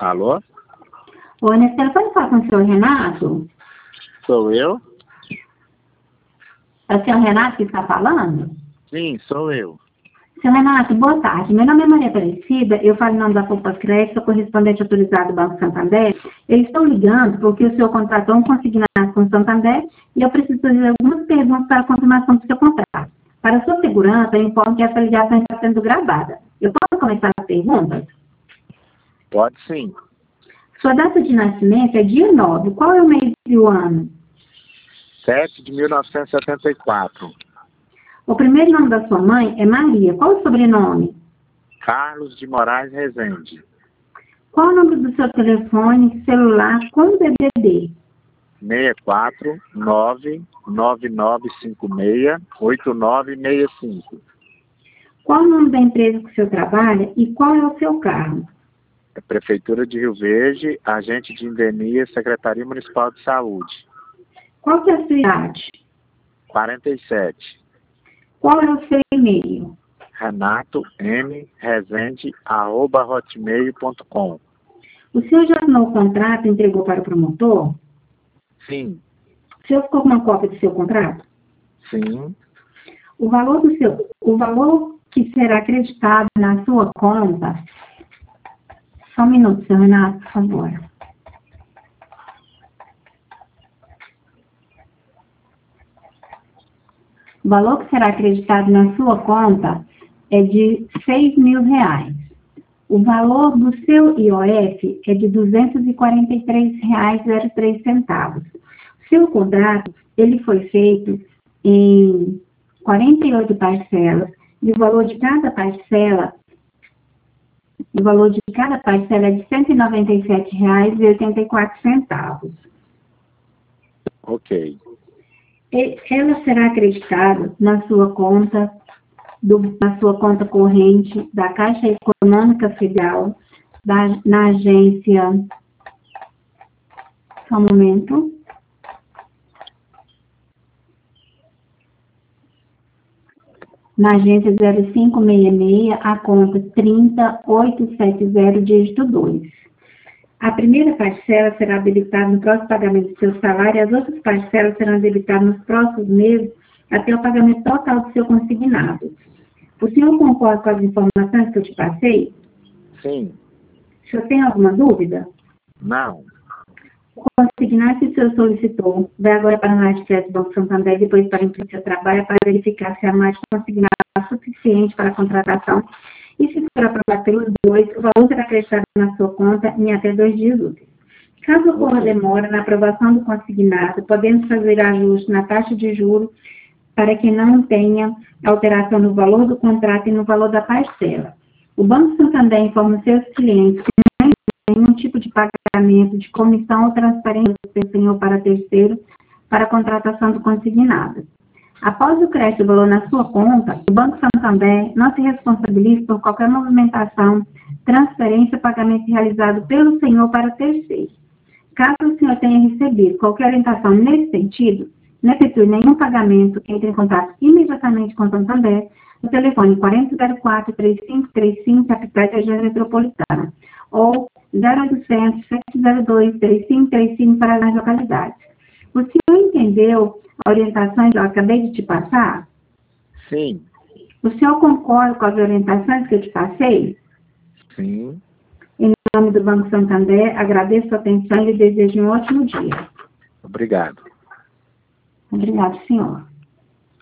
Alô? Oi, nesse telefone fala com o senhor Renato? Sou eu? É o senhor Renato que está falando? Sim, sou eu. Senhor Renato, boa tarde. Meu nome é Maria Aparecida, eu falo em nome da Poupa Crédito, sou correspondente autorizado do Banco Santander. Eu estou ligando porque o senhor contratou um consignado com o Santander e eu preciso fazer algumas perguntas para a confirmação do seu contrato. Para sua segurança, eu informo que essa ligação está sendo gravada. Eu posso começar as perguntas? Pode sim. Sua data de nascimento é dia 9. Qual é o mês e o ano? 7 de 1974. O primeiro nome da sua mãe é Maria. Qual o sobrenome? Carlos de Moraes Rezende. Qual o número do seu telefone celular com DDD? 64 99956 8965. Qual o nome da empresa que o senhor trabalha e qual é o seu cargo? É Prefeitura de Rio Verde, agente de indenia, Secretaria Municipal de Saúde. Qual que é a sua idade? 47. Qual é o seu e-mail? renatomrezende@hotmail.com. O senhor já assinou o contrato e entregou para o promotor? Sim, O senhor ficou com uma cópia do seu contrato? sim. O valor que será acreditado na sua conta. Só um minuto, senhor Renato, por favor. O valor que será acreditado na sua conta é de R$ 6.000. O valor do seu IOF é de R$ 243,03. O seu contrato, ele foi feito em 48 parcelas e o valor de cada parcela é de R$ 197,84. Ok. Ela será acreditada na sua conta corrente da Caixa Econômica Federal, na agência. Só um momento. Na agência 0566, a conta 30870, dígito 2. A primeira parcela será debitada no próximo pagamento do seu salário e as outras parcelas serão debitadas nos próximos meses até o pagamento total do seu consignado. O senhor concorda com as informações que eu te passei? Sim. O senhor tem alguma dúvida? Não. O consignado que o senhor solicitou vai agora para a análise de crédito do Banco Santander e depois para a empresa que o trabalho para verificar se a análise consignada é suficiente para a contratação e se for aprovado pelos dois, o valor será acreditado na sua conta em até 2 dias úteis. Caso ocorra demora na aprovação do consignado, podemos fazer ajuste na taxa de juros para que não tenha alteração no valor do contrato e no valor da parcela. O Banco Santander informa os seus clientes que não tem nenhum tipo de pagamento de comissão ou transferência do senhor para terceiro para a contratação do consignado. Após o crédito do valor na sua conta, o Banco Santander não se responsabiliza por qualquer movimentação, transferência ou pagamento realizado pelo senhor para terceiro. Caso o senhor tenha recebido qualquer orientação nesse sentido, não efetue nenhum pagamento, entre em contato imediatamente com o Santander no telefone 4004-3535, capital da região metropolitana, ou 0800-702-3535 para as localidades. O senhor entendeu a orientação que eu acabei de te passar? Sim. O senhor concorda com as orientações que eu te passei? Sim. Em nome do Banco Santander, agradeço a atenção e lhe desejo um ótimo dia. Obrigado. Obrigado, senhor.